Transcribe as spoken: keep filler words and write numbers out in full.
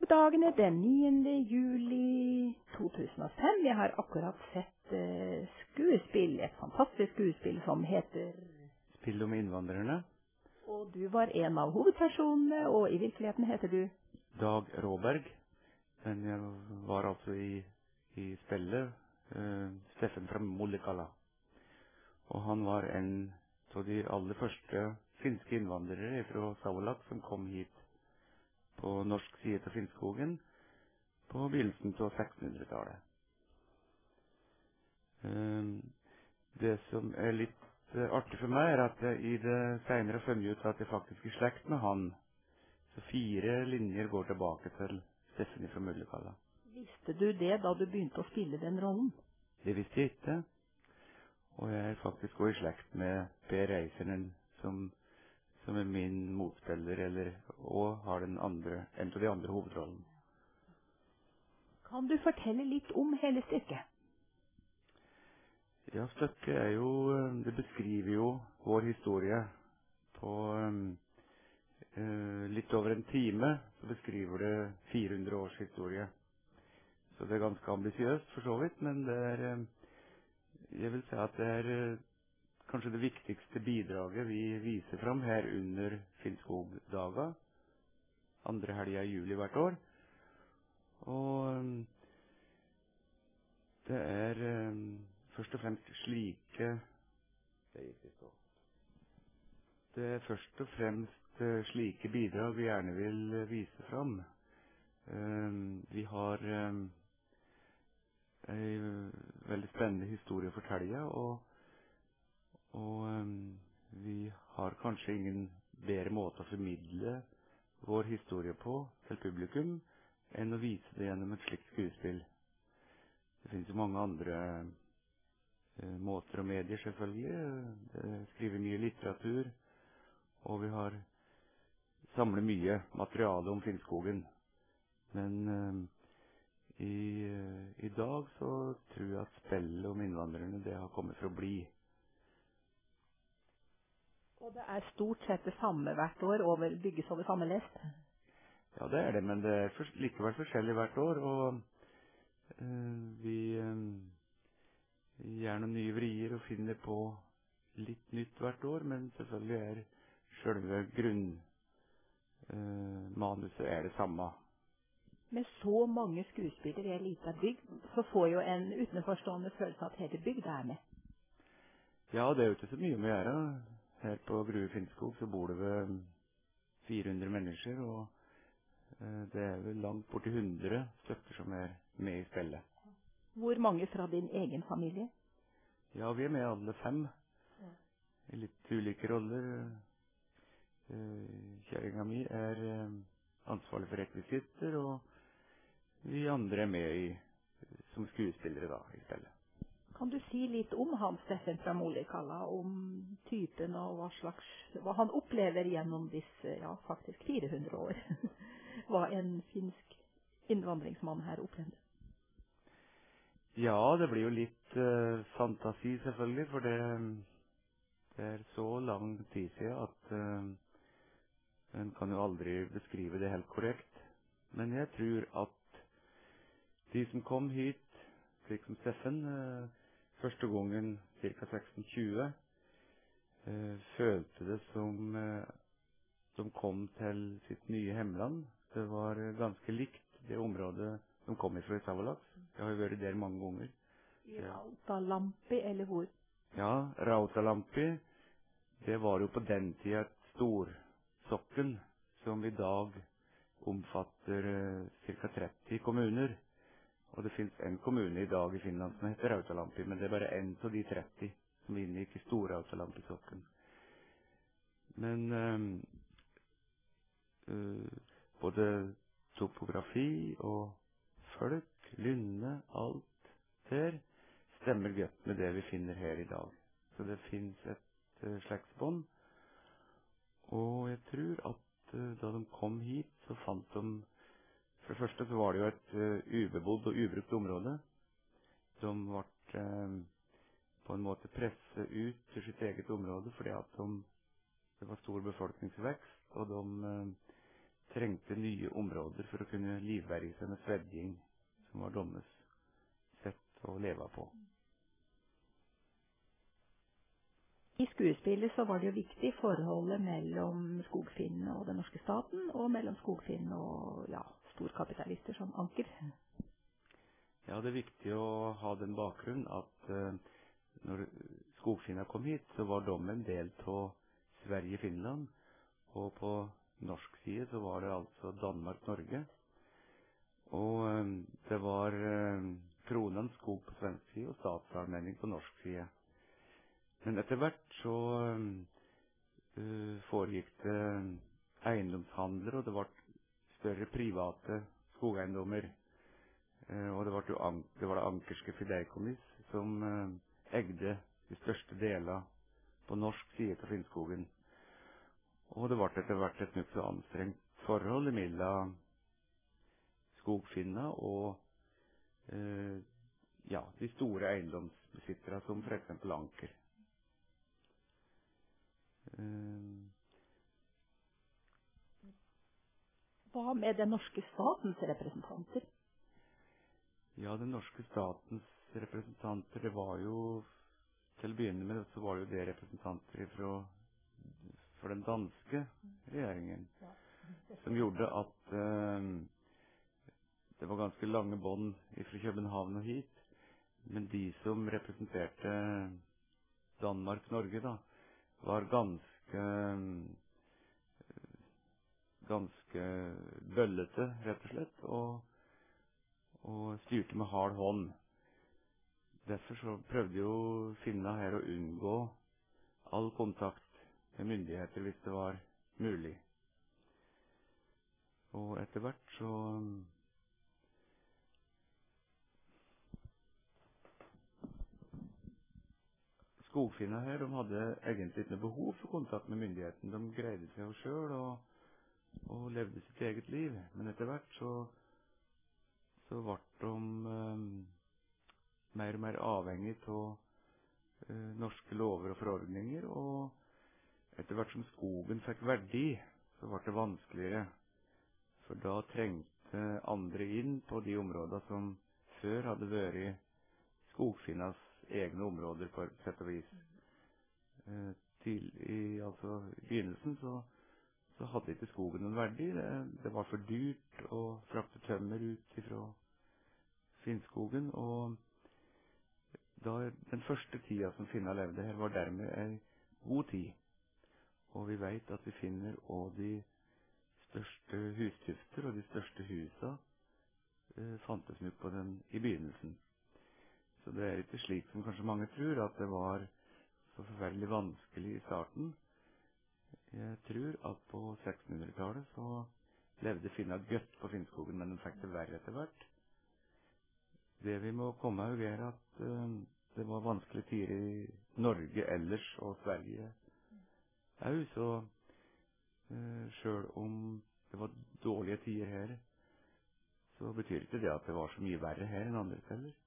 dagene den niende juli to tusen og fem. Vi har akkurat sett uh, skuespill, et fantastisk skuespill som heter Spill om innvandrerne. Og du var en av hovedpersonene, og i virkeligheten heter du? Dag Råberg. Men jeg var altså i, i spillet uh, Steffen fra Mullikala. Og han var en av de aller første finske innvandrere fra Savolax som kom hit på norsk side til Finnskogen på begynnelsen av sekstenhundretallet. Um, det som er litt uh, artig for meg, er at jeg i det senere funnet ut at jeg faktisk er i slekt med han. Så fire linjer går tilbake til Steffen fra Mullikala. Visste du det da du begynte å spille den rollen? Det visste jeg ikke. Og jeg er faktisk også i slekt med Per Reiseren, som som er min motspiller, eller, og har den andre, en av de andre hovedrollen. Kan du fortelle litt om hele stykket? Ja, stykket er jo, det beskriver jo vår historie på um, uh, litt over en time, så beskriver det fire hundre års historie. Så det er ganske ambisiøst for så vidt, men det er, um, jeg vil si at det er uh, kanskje det viktigste bidraget vi viser fram her under Finnskogdaga, andre helga i juli hvert år. Og um, det er um, først og fremst slike det, det er først og fremst uh, slike bidrag vi gjerne vil uh, vise fram. Um, vi har um, en veldig spennende historie å fortelle, og Og um, vi har kanskje ingen bedre måte å formidle vår historie på til publikum enn å vise det gjennom et slikt skuespill. Det finnes jo mange andre uh, måter og medier, selvfølgelig. Det skriver mye litteratur, og vi har samlet mye materiale om Finnskogen. Men uh, i, uh, i dag så tror jeg at spillet om innvandrerne det har kommet for å bli. Og det er stort sett det samme hvert år, over, bygges over samme lest? Ja, det er det, men det er for, likevel forskjellig hvert år, og uh, vi uh, gjør noen nye vrier og finner på litt nytt hvert år, men selvfølgelig er selve grunnmanuset uh, er det samme. Med så mange skuespillere i en liten bygd, så får jo en utenforstående følelse at hele bygda er med. Ja, det er jo ikke så mye med å gjøre. Her på Grue Finnskog så bor det ved fire hundre mennesker, og uh, det er vel langt borti hundre stykker som er med i spillet. Hvor mange fra din egen familie? Ja, vi er med alle fem. Ja. I litt ulike roller. Uh, Kjæringa mi er uh, ansvarlig for rekvisitter, og vi andre er med i, som skuespillere da, i spillet. Kan du si litt om han Steffen fra Mullikala, om typen og hva slags, hva han opplever gjennom disse, ja, faktisk fire hundre år? Hva en finsk innvandringsmann her opplevde? Ja, det blir jo litt uh, fantasi selvfølgelig, for det, det er så lang tid siden at uh, en kan jo aldri beskrive det helt korrekt. Men jeg tror at de som kom hit, slik som Steffen, uh, første gangen ca. seksten tjue, uh, følte det som uh, de kom til sitt nye hjemland. Det var uh, ganske likt det området de kom ifra i Savolax. Jeg har jo vært der mange ganger. I Rautalampi, eller hvor? Ja, Rautalampi, det var jo på den tida et storsokken som i dag omfatter uh, ca. tretti kommuner. Og det finnes en kommune i dag i Finland som heter Rautalampi, men det er bare en av de tretti som inngikk i Stor-Rautalampi-sokken. Men um, uh, både topografi og folk, lynne, alt her stemmer godt med det vi finner her i dag. Så det finnes et uh, slektsbånd. Og jeg tror at uh, da de kom hit, så fant de For det første så var det jo et uh, ubebodd og ubrukt område. De ble uh, på en måte presset ut til sitt eget område fordi at de, det var stor befolkningsvekst, og de uh, trengte nye områder for å kunne livberge seg med svedjing, som var dommes sett å leve på. I skuespillet så var det jo viktig forholdet mellom skogfinnene og den norske staten, og mellom skogfinnene og ja, storkapitalister som Anker. Ja, det er viktig å ha den bakgrunnen at uh, når skogfinna kom hit, så var dommen delt på Sverige-Finland, og på norsk side så var det altså Danmark-Norge. Og um, det var um, Kronans skog på svensk side og statsallmenning på norsk side. Men etter hvert så um, uh, foregikk det eiendomshandler, og det ble større private skogeiendommer. Uh, og det, ble jo an det var det ankerske fideikommis som uh, egde de største deler på norsk side til Finnskogen. Og det ble etter hvert et nokså anstrengt forhold mellom skogfinna og uh, ja, de store eiendomsbesittere som for eksempel Anker. Hva med den norske statens representanter? Ja, den norske statens representanter, det var jo, til å begynne med, så var det jo det representanter fra, for den danske regjeringen, som gjorde at um, det var ganske lange bånd fra København og hit, men de som representerte Danmark-Norge da, var ganske ganske bøllete, rett og slett, og, og styrte med hard hånd. Derfor så prøvde jo finna her å unngå all kontakt med myndigheter hvis det var mulig. Og etter hvert så skogfinna her, de hadde egentlig ikke noe behov for kontakt med myndigheten. De greide seg jo selv og, og levde sitt eget liv. Men etter hvert så, så ble de um, mer og mer avhengig av uh, norske lover og forordninger. Og etter hvert som skogen fikk verdi, så ble det vanskeligere. For da trengte andre inn på de områdene som før hadde vært skogfinnas egne områder på et sett og vis. Eh, til, i, altså, I begynnelsen så, så hadde ikke skogen noen verdi. Det, det var for dyrt å frakte tømmer ut fra Finnskogen. Og da, den første tida som finna levde her, var dermed en god tid. Og vi vet at vi finner også de største hustufter og de største husa eh, fantes nok på den i begynnelsen. Så det er ikke slik som kanskje mange tror, at det var så forferdelig vanskelig i starten. Jeg tror at på sekstenhundretallet så levde finna godt på Finnskogen, men den fikk det verre etter hvert. Det vi må komme av er at uh, det var vanskelige tider i Norge ellers og Sverige. Au, så uh, selv om det var dårlige tider her, så betyr ikke det at det var så mye verre her enn andre steder.